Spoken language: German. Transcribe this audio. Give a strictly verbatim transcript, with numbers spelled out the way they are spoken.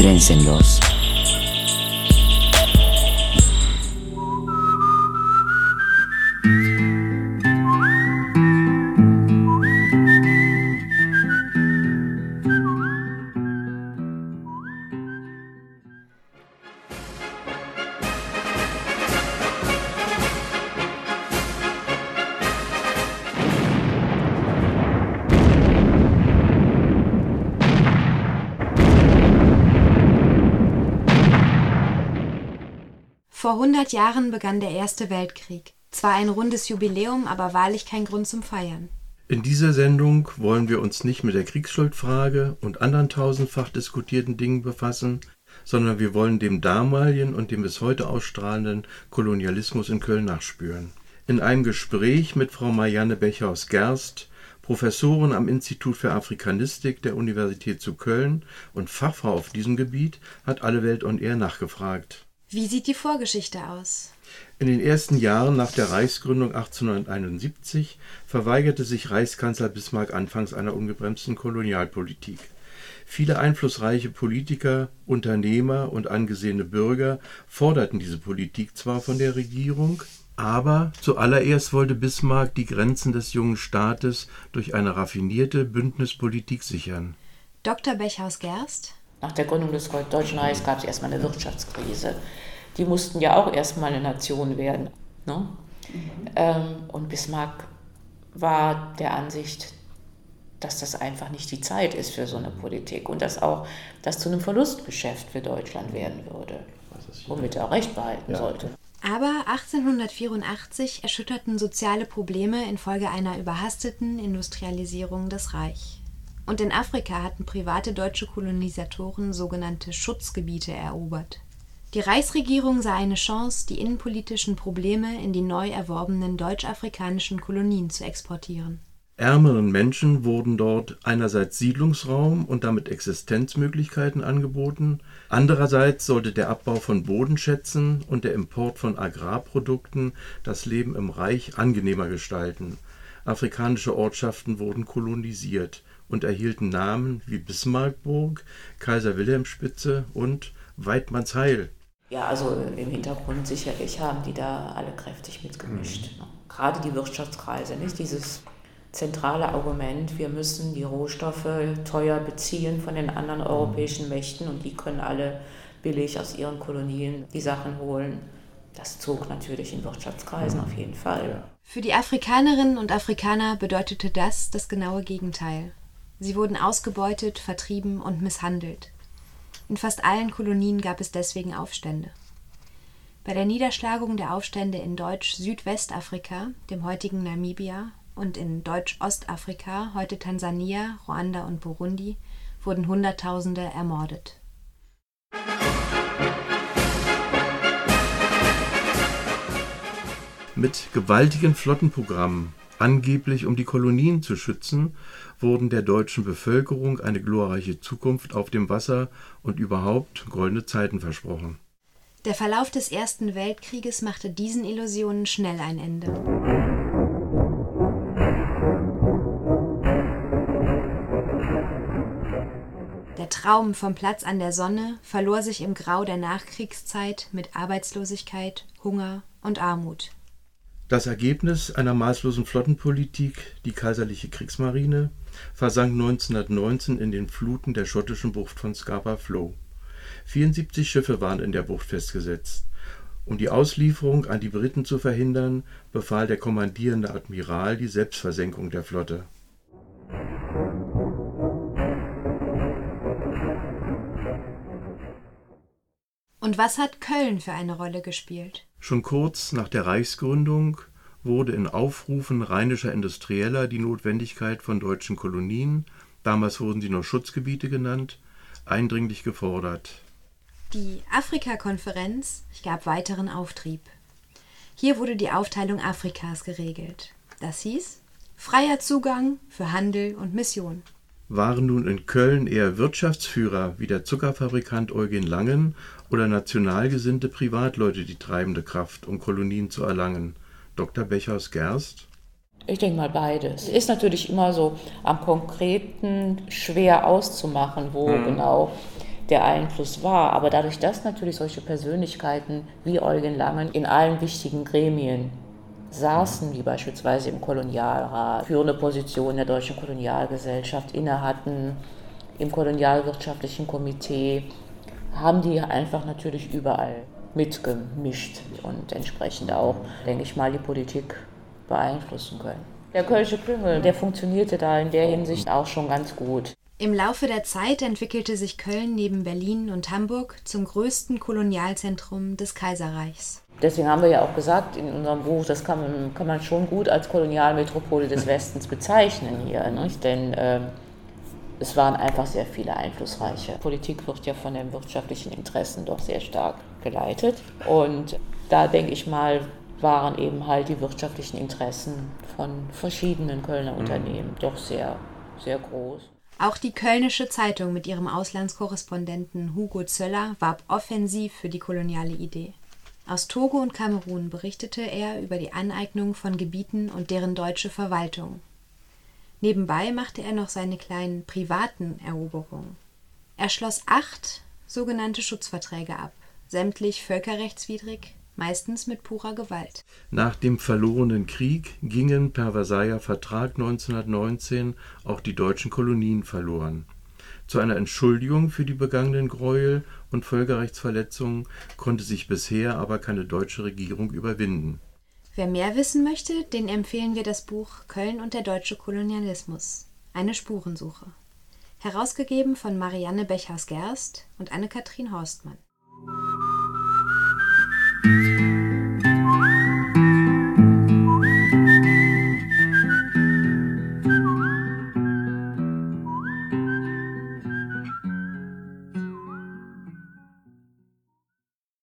Piénsenlos. Vor hundert Jahren begann der Erste Weltkrieg. Zwar ein rundes Jubiläum, aber wahrlich kein Grund zum Feiern. In dieser Sendung wollen wir uns nicht mit der Kriegsschuldfrage und anderen tausendfach diskutierten Dingen befassen, sondern wir wollen dem damaligen und dem bis heute ausstrahlenden Kolonialismus in Köln nachspüren. In einem Gespräch mit Frau Marianne Becherhaus-Gerst, Professorin am Institut für Afrikanistik der Universität zu Köln und Fachfrau auf diesem Gebiet, hat Alle Welt on Air nachgefragt. Wie sieht die Vorgeschichte aus? In den ersten Jahren nach der Reichsgründung achtzehnhunderteinundsiebzig verweigerte sich Reichskanzler Bismarck anfangs einer ungebremsten Kolonialpolitik. Viele einflussreiche Politiker, Unternehmer und angesehene Bürger forderten diese Politik zwar von der Regierung, aber zuallererst wollte Bismarck die Grenzen des jungen Staates durch eine raffinierte Bündnispolitik sichern. Doktor Becherhaus-Gerst? Nach der Gründung des Deutschen Reichs gab es erstmal eine Wirtschaftskrise. Die mussten ja auch erstmal eine Nation werden. Ne? Mhm. Ähm, und Bismarck war der Ansicht, dass das einfach nicht die Zeit ist für so eine Politik und dass auch das zu einem Verlustgeschäft für Deutschland werden würde, womit er auch recht behalten ja. sollte. Aber achtzehnhundertvierundachtzig erschütterten soziale Probleme infolge einer überhasteten Industrialisierung das Reich. Und in Afrika hatten private deutsche Kolonisatoren sogenannte Schutzgebiete erobert. Die Reichsregierung sah eine Chance, die innenpolitischen Probleme in die neu erworbenen deutsch-afrikanischen Kolonien zu exportieren. Ärmeren Menschen wurden dort einerseits Siedlungsraum und damit Existenzmöglichkeiten angeboten, andererseits sollte der Abbau von Bodenschätzen und der Import von Agrarprodukten das Leben im Reich angenehmer gestalten. Afrikanische Ortschaften wurden kolonisiert und erhielten Namen wie Bismarckburg, Kaiser-Wilhelm-Spitze und Weidmannsheil. Ja, also im Hintergrund sicherlich haben die da alle kräftig mitgemischt. Mhm. Gerade die Wirtschaftskreise, nicht dieses zentrale Argument, wir müssen die Rohstoffe teuer beziehen von den anderen europäischen mhm. Mächten und die können alle billig aus ihren Kolonien die Sachen holen. Das zog natürlich in Wirtschaftskreisen mhm. auf jeden Fall. Ja. Für die Afrikanerinnen und Afrikaner bedeutete das das genaue Gegenteil. Sie wurden ausgebeutet, vertrieben und misshandelt. In fast allen Kolonien gab es deswegen Aufstände. Bei der Niederschlagung der Aufstände in Deutsch-Südwestafrika, dem heutigen Namibia, und in Deutsch-Ostafrika, heute Tansania, Ruanda und Burundi, wurden Hunderttausende ermordet. Mit gewaltigen Flottenprogrammen, angeblich um die Kolonien zu schützen, wurden der deutschen Bevölkerung eine glorreiche Zukunft auf dem Wasser und überhaupt goldene Zeiten versprochen. Der Verlauf des Ersten Weltkrieges machte diesen Illusionen schnell ein Ende. Der Traum vom Platz an der Sonne verlor sich im Grau der Nachkriegszeit mit Arbeitslosigkeit, Hunger und Armut. Das Ergebnis einer maßlosen Flottenpolitik, die kaiserliche Kriegsmarine, versank neunzehnhundertneunzehn in den Fluten der schottischen Bucht von Scapa Flow. vierundsiebzig Schiffe waren in der Bucht festgesetzt. Um die Auslieferung an die Briten zu verhindern, befahl der kommandierende Admiral die Selbstversenkung der Flotte. Und was hat Köln für eine Rolle gespielt? Schon kurz nach der Reichsgründung wurde in Aufrufen rheinischer Industrieller die Notwendigkeit von deutschen Kolonien, damals wurden sie noch Schutzgebiete genannt, eindringlich gefordert. Die Afrika-Konferenz gab weiteren Auftrieb. Hier wurde die Aufteilung Afrikas geregelt. Das hieß freier Zugang für Handel und Mission. Waren nun in Köln eher Wirtschaftsführer wie der Zuckerfabrikant Eugen Langen oder nationalgesinnte Privatleute die treibende Kraft, um Kolonien zu erlangen? Doktor Becherhaus-Gerst? Ich denke mal beides. Es ist natürlich immer so am Konkreten schwer auszumachen, wo mhm. genau der Einfluss war. Aber dadurch, dass natürlich solche Persönlichkeiten wie Eugen Langen in allen wichtigen Gremien saßen, wie beispielsweise im Kolonialrat, führende Positionen der deutschen Kolonialgesellschaft innehatten, im kolonialwirtschaftlichen Komitee, haben die einfach natürlich überall mitgemischt und entsprechend auch, denke ich mal, die Politik beeinflussen können. Der Kölsche Klüngel, der funktionierte da in der Hinsicht auch schon ganz gut. Im Laufe der Zeit entwickelte sich Köln neben Berlin und Hamburg zum größten Kolonialzentrum des Kaiserreichs. Deswegen haben wir ja auch gesagt in unserem Buch, das kann man, kann man schon gut als Kolonialmetropole des Westens bezeichnen hier, nicht? Denn äh, es waren einfach sehr viele einflussreiche. Politik wird ja von den wirtschaftlichen Interessen doch sehr stark geleitet. Und da denke ich mal, waren eben halt die wirtschaftlichen Interessen von verschiedenen Kölner Unternehmen doch sehr, sehr groß. Auch die Kölnische Zeitung mit ihrem Auslandskorrespondenten Hugo Zöller warb offensiv für die koloniale Idee. Aus Togo und Kamerun berichtete er über die Aneignung von Gebieten und deren deutsche Verwaltung. Nebenbei machte er noch seine kleinen privaten Eroberungen. Er schloss acht sogenannte Schutzverträge ab, sämtlich völkerrechtswidrig, meistens mit purer Gewalt. Nach dem verlorenen Krieg gingen per Versailler Vertrag neunzehnhundertneunzehn auch die deutschen Kolonien verloren. Zu einer Entschuldigung für die begangenen Gräuel und Völkerrechtsverletzungen konnte sich bisher aber keine deutsche Regierung überwinden. Wer mehr wissen möchte, den empfehlen wir das Buch Köln und der deutsche Kolonialismus. Eine Spurensuche. Herausgegeben von Marianne Bechers-Gerst und Anne-Kathrin Horstmann.